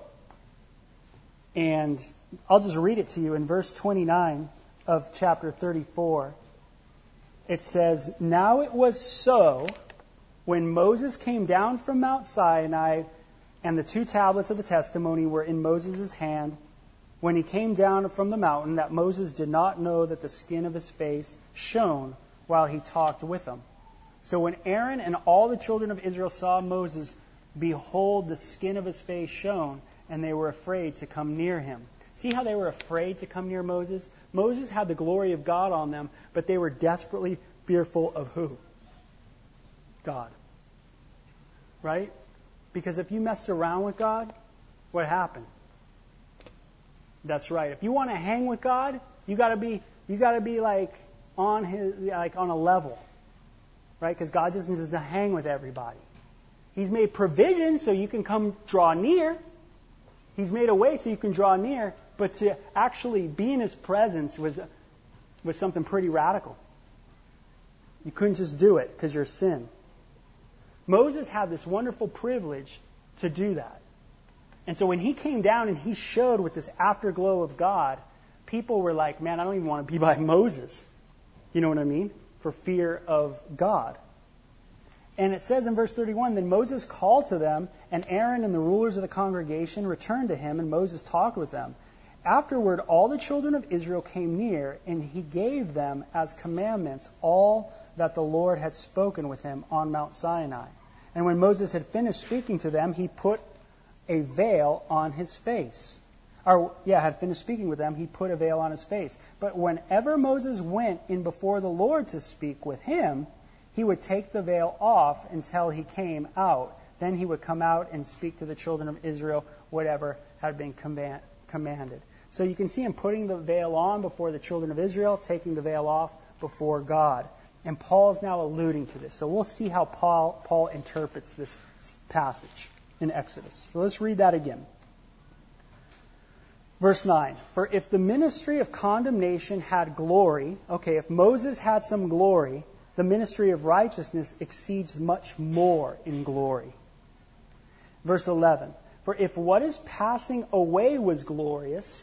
And I'll just read it to you in verse twenty-nine of chapter thirty-four. It says, "Now it was so, when Moses came down from Mount Sinai, and the two tablets of the testimony were in Moses' hand, when he came down from the mountain, that Moses did not know that the skin of his face shone while he talked with him. So when Aaron and all the children of Israel saw Moses, behold, the skin of his face shone, and they were afraid to come near him." See how they were afraid to come near Moses? Moses had the glory of God on them, but they were desperately fearful of who? God. Right? Because if you messed around with God, what happened? That's right. If you want to hang with God, you got to be you got to be like on his like on a level. Right? Because God doesn't just hang with everybody. He's made provision so you can come draw near. He's made a way so you can draw near, but to actually be in his presence was was something pretty radical. You couldn't just do it because you're sin. Moses had this wonderful privilege to do that. And so when he came down and he showed with this afterglow of God, people were like, man, I don't even want to be by Moses. You know what I mean? For fear of God. And it says in verse thirty-one, "Then Moses called to them, and Aaron and the rulers of the congregation returned to him, and Moses talked with them. Afterward, all the children of Israel came near, and he gave them as commandments all that the Lord had spoken with him on Mount Sinai. And when Moses had finished speaking to them, he put a veil on his face." Or, yeah, had finished speaking with them, he put a veil on his face. But whenever Moses went in before the Lord to speak with him, he would take the veil off until he came out. Then he would come out and speak to the children of Israel whatever had been command, commanded. So you can see him putting the veil on before the children of Israel, taking the veil off before God. And Paul's now alluding to this. So we'll see how Paul, Paul interprets this passage in Exodus. So let's read that again. Verse nine, "For if the ministry of condemnation had glory," okay, if Moses had some glory, "the ministry of righteousness exceeds much more in glory." Verse eleven, For if what is passing away was glorious,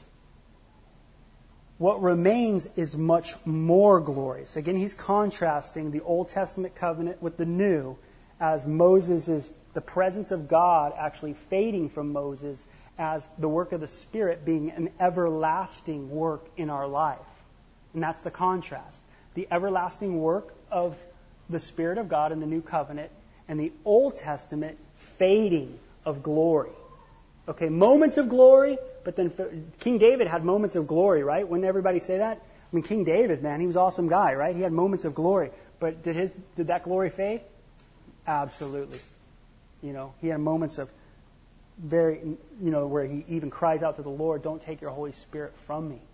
what remains is much more glorious. Again, he's contrasting the Old Testament covenant with the New, as Moses is the presence of God actually fading from Moses, as the work of the Spirit being an everlasting work in our life. And that's the contrast. The everlasting work of the Spirit of God in the New Covenant, and the Old Testament fading of glory. Okay, moments of glory, but then King David had moments of glory, right? Wouldn't everybody say that? I mean, King David, man, he was an awesome guy, right? He had moments of glory. But did his did that glory fade? Absolutely. You know, he had moments of very, you know, where he even cries out to the Lord, don't take your Holy Spirit from me.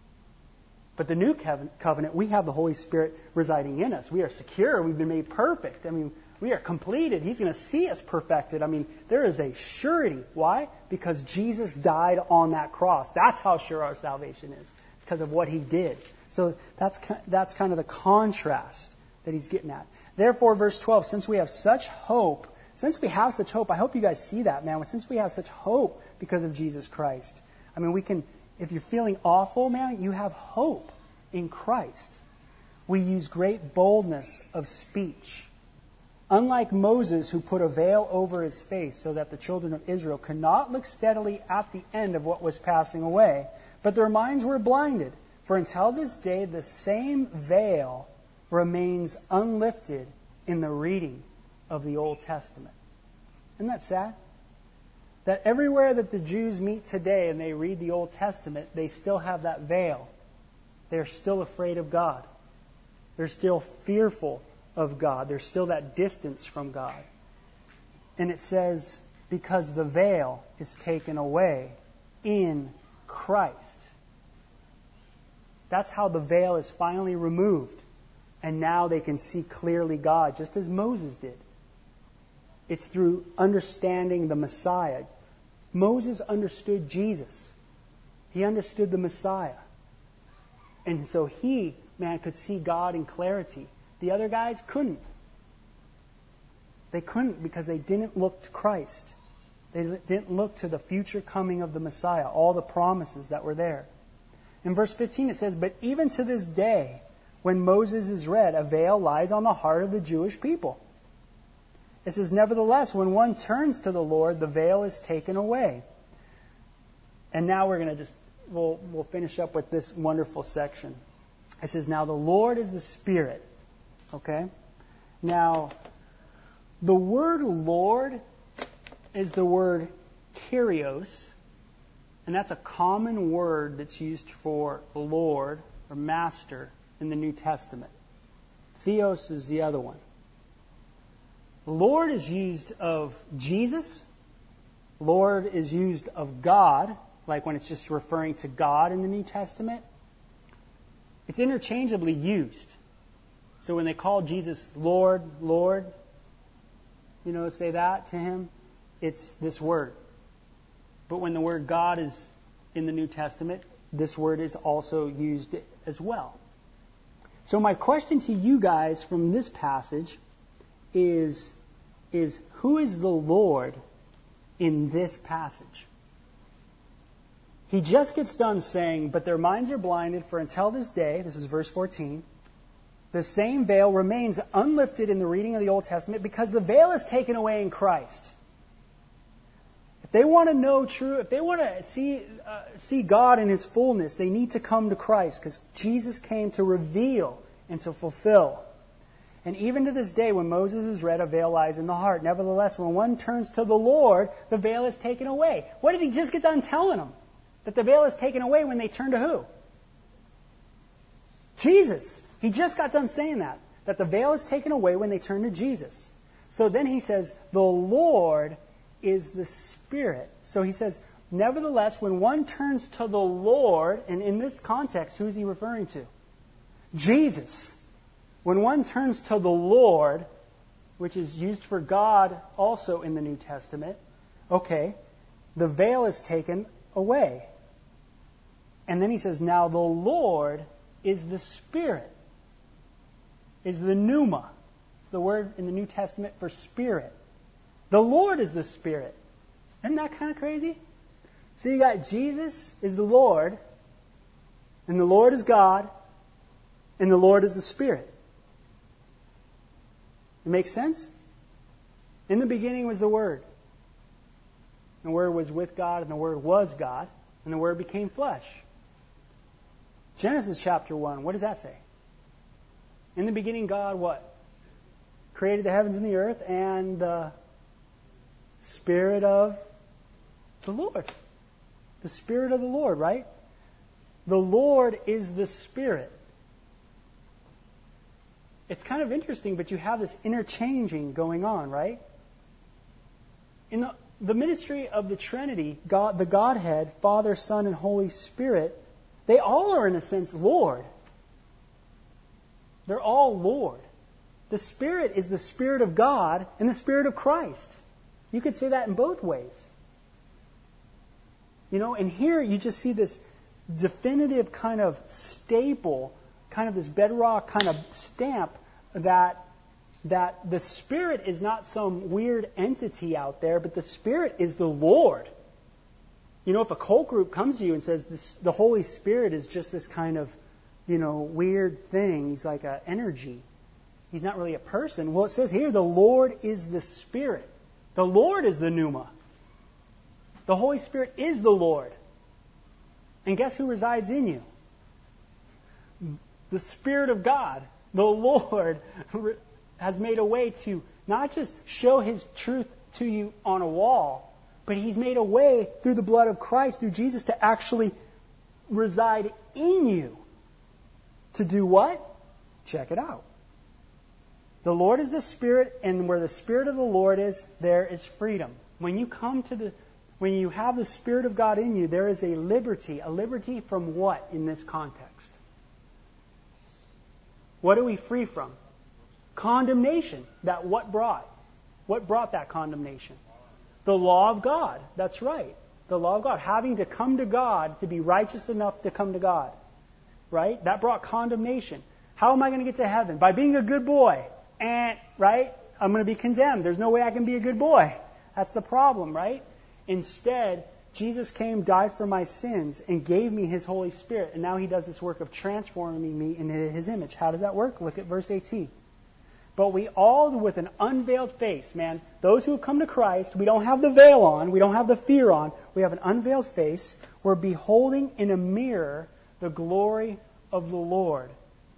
But the new covenant, we have the Holy Spirit residing in us. We are secure. We've been made perfect. I mean, we are completed. He's going to see us perfected. I mean, there is a surety. Why? Because Jesus died on that cross. That's how sure our salvation is, because of what he did. So that's that's kind of the contrast that he's getting at. Therefore, verse twelve, since we have such hope, since we have such hope, I hope you guys see that, man. Since we have such hope because of Jesus Christ, I mean, we can, if you're feeling awful, man, you have hope in Christ. We use great boldness of speech. Unlike Moses, who put a veil over his face so that the children of Israel could not look steadily at the end of what was passing away, but their minds were blinded. For until this day, the same veil remains unlifted in the reading of the Old Testament. Isn't that sad? That everywhere that the Jews meet today and they read the Old Testament, they still have that veil. They're still afraid of God. They're still fearful of God. There's still that distance from God. And it says, because the veil is taken away in Christ. That's how the veil is finally removed. And now they can see clearly God, just as Moses did. It's through understanding the Messiah. Moses understood Jesus. He understood the Messiah. And so he, man, could see God in clarity. The other guys couldn't. They couldn't because they didn't look to Christ. They didn't look to the future coming of the Messiah, all the promises that were there. In verse fifteen it says, but even to this day, when Moses is read, a veil lies on the heart of the Jewish people. It says, nevertheless, when one turns to the Lord, the veil is taken away. And now we're going to just, we'll, we'll finish up with this wonderful section. It says, now the Lord is the Spirit. Okay? Now, the word Lord is the word Kyrios, and that's a common word that's used for Lord or Master in the New Testament. Theos is the other one. Lord is used of Jesus. Lord is used of God, like when it's just referring to God in the New Testament. It's interchangeably used. So when they call Jesus Lord, Lord, you know, say that to him, it's this word. But when the word God is in the New Testament, this word is also used as well. So my question to you guys from this passage is, is who is the Lord in this passage? He just gets done saying, but their minds are blinded, for until this day, this is verse fourteen, the same veil remains unlifted in the reading of the Old Testament because the veil is taken away in Christ. If they want to know true, if they want to see uh, see God in His fullness, they need to come to Christ because Jesus came to reveal and to fulfill. And even to this day, when Moses is read, a veil lies in the heart. Nevertheless, when one turns to the Lord, the veil is taken away. What did He just get done telling them? That the veil is taken away when they turn to who? Jesus. He just got done saying that. That the veil is taken away when they turn to Jesus. So then He says, the Lord is the Spirit. So He says, nevertheless, when one turns to the Lord, and in this context, who is He referring to? Jesus. When one turns to the Lord, which is used for God also in the New Testament, okay, the veil is taken away. And then He says, now the Lord is the Spirit. Is the pneuma. It's the word in the New Testament for Spirit. The Lord is the Spirit. Isn't that kind of crazy? So you got Jesus is the Lord, and the Lord is God, and the Lord is the Spirit. It makes sense? In the beginning was the Word. The Word was with God, and the Word was God, and the Word became flesh. Genesis chapter one, what does that say? In the beginning, God what? Created the heavens and the earth, and the Spirit of the Lord. The Spirit of the Lord, right? The Lord is the Spirit. It's kind of interesting, but you have this interchanging going on, right? In the, the ministry of the Trinity, God, the Godhead, Father, Son, and Holy Spirit, they all are, in a sense, Lord. They're all Lord. The Spirit is the Spirit of God and the Spirit of Christ. You could say that in both ways. You know, and here you just see this definitive kind of staple, kind of this bedrock kind of stamp that that the Spirit is not some weird entity out there, but the Spirit is the Lord. You know, if a cult group comes to you and says this, the Holy Spirit is just this kind of, you know, weird thing, he's like an energy, he's not really a person. Well, it says here, the Lord is the Spirit. The Lord is the pneuma. The Holy Spirit is the Lord. And guess who resides in you? The Spirit of God. The Lord has made a way to not just show His truth to you on a wall, but He's made a way through the blood of Christ, through Jesus, to actually reside in you. To do what? Check it out. The Lord is the Spirit, and where the Spirit of the Lord is, there is freedom. When you come to the, when you have the Spirit of God in you, there is a liberty. A liberty from what in this context? What are we free from? Condemnation. That what brought? What brought that condemnation? The law of God. That's right. The law of God. Having to come to God to be righteous enough to come to God. Right? That brought condemnation. How am I going to get to heaven? By being a good boy. And, right? I'm going to be condemned. There's no way I can be a good boy. That's the problem, right? Instead, Jesus came, died for my sins, and gave me His Holy Spirit. And now He does this work of transforming me into His image. How does that work? Look at verse eighteen. But we all, with an unveiled face, man, those who have come to Christ, we don't have the veil on, we don't have the fear on, we have an unveiled face. We're beholding in a mirror the glory of the Lord.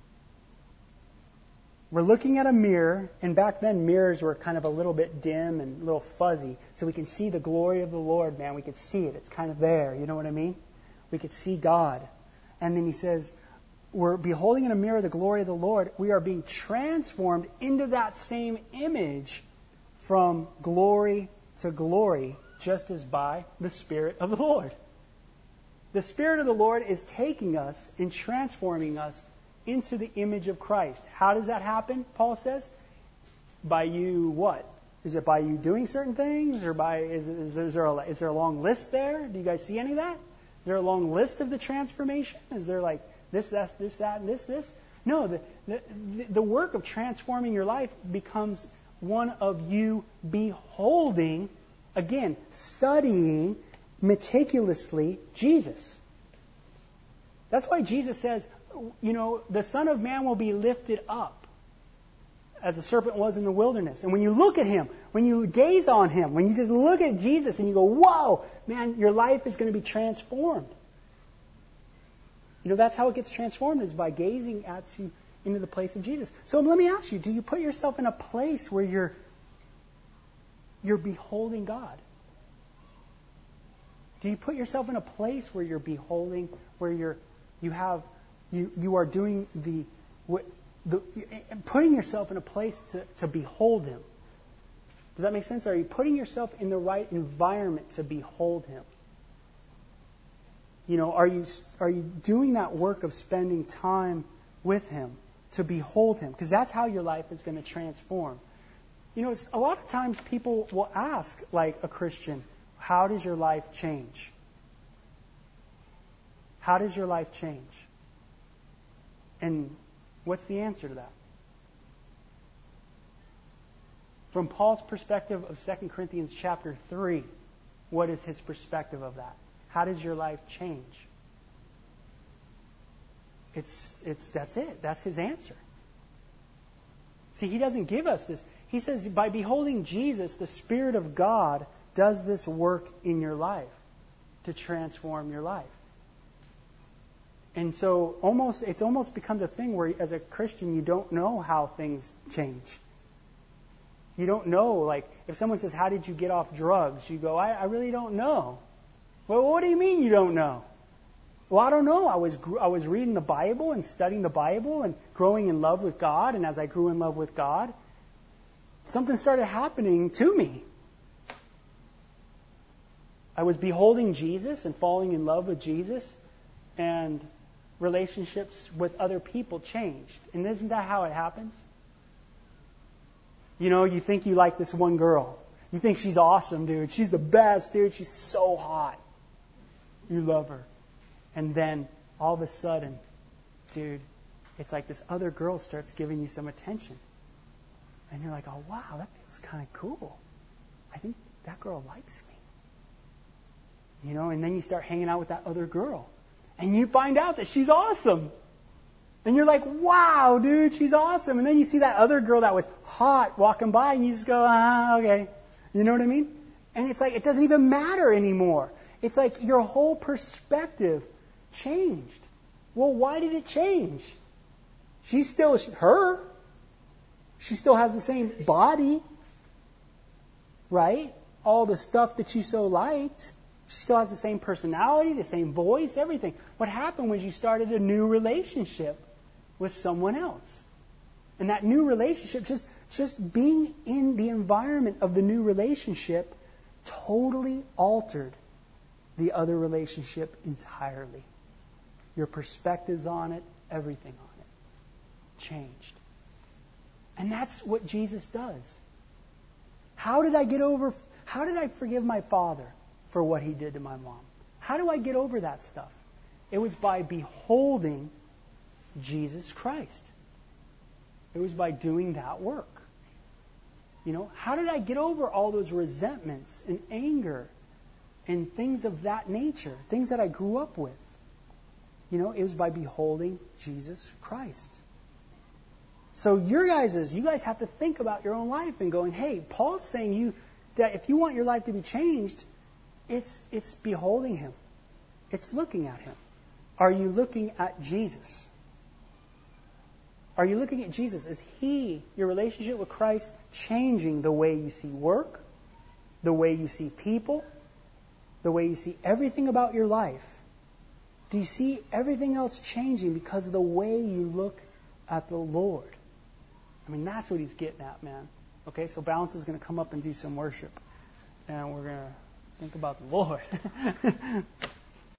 We're looking at a mirror, and back then mirrors were kind of a little bit dim and a little fuzzy, so we can see the glory of the Lord, man. We could see it. It's kind of there. You know what I mean? We could see God. And then he says, we're beholding in a mirror the glory of the Lord. We are being transformed into that same image from glory to glory, just as by the Spirit of the Lord. The Spirit of the Lord is taking us and transforming us into the image of Christ. How does that happen, Paul says? By you what? Is it by you doing certain things? Or by is, is, is, there a, is there a long list there? Do you guys see any of that? Is there a long list of the transformation? Is there like this, that's, this, that, and this, this? No, the, the, the work of transforming your life becomes one of you beholding, again, studying meticulously Jesus. That's why Jesus says, you know, the Son of Man will be lifted up as the serpent was in the wilderness. And when you look at Him, when you gaze on Him, when you just look at Jesus and you go, whoa, man, your life is going to be transformed. You know, that's how it gets transformed, is by gazing at you into the place of Jesus. So let me ask you, do you put yourself in a place where you're you're beholding God? Do you put yourself in a place where you're beholding, where you're you have you you are doing the what the putting yourself in a place to, to behold Him? Does that make sense? Are you putting yourself in the right environment to behold Him? You know, are you are you doing that work of spending time with Him to behold Him? Because that's how your life is going to transform. You know, it's, a lot of times people will ask, like a Christian, how does your life change? How does your life change? And what's the answer to that? From Paul's perspective of Second Corinthians chapter three, what is his perspective of that? How does your life change? It's, it's, that's it. That's his answer. See, he doesn't give us this. He says, by beholding Jesus, the Spirit of God does this work in your life to transform your life. And so almost it's almost becomes a thing where as a Christian you don't know how things change. You don't know, like, if someone says, how did you get off drugs? You go, I, I really don't know. Well, what do you mean you don't know? Well, I don't know. I was I was reading the Bible and studying the Bible and growing in love with God. And as I grew in love with God, something started happening to me. I was beholding Jesus and falling in love with Jesus, and relationships with other people changed. And isn't that how it happens? You know, you think you like this one girl. You think she's awesome, dude. She's the best, dude. She's so hot. You love her. And then all of a sudden, dude, it's like this other girl starts giving you some attention. And you're like, oh, wow, that feels kind of cool. I think that girl likes me. You know, and then you start hanging out with that other girl. And you find out that she's awesome. And you're like, wow, dude, she's awesome. And then you see that other girl that was hot walking by, and you just go, ah, okay. You know what I mean? And it's like, it doesn't even matter anymore. It's like your whole perspective changed. Well, why did it change? She's still her. She still has the same body, right? All the stuff that you so liked. She still has the same personality, the same voice, everything. What happened was you started a new relationship with someone else. And that new relationship, just, just being in the environment of the new relationship, totally altered the other relationship entirely. Your perspectives on it, everything on it, changed. And that's what Jesus does. How did I get over, how did I forgive my father for what he did to my mom? How do I get over that stuff? It was by beholding Jesus Christ. It was by doing that work. You know, how did I get over all those resentments and anger and things of that nature, things that I grew up with? You know, it was by beholding Jesus Christ. So your guys, you guys have to think about your own life and going, hey, Paul's saying you that if you want your life to be changed, it's it's beholding him. It's looking at him. Are you looking at Jesus? Are you looking at Jesus? Is he, your relationship with Christ, changing the way you see work, the way you see people, the way you see everything about your life? Do you see everything else changing because of the way you look at the Lord? I mean, that's what he's getting at, man. Okay, so Balance is going to come up and do some worship. And we're going to think about the Lord.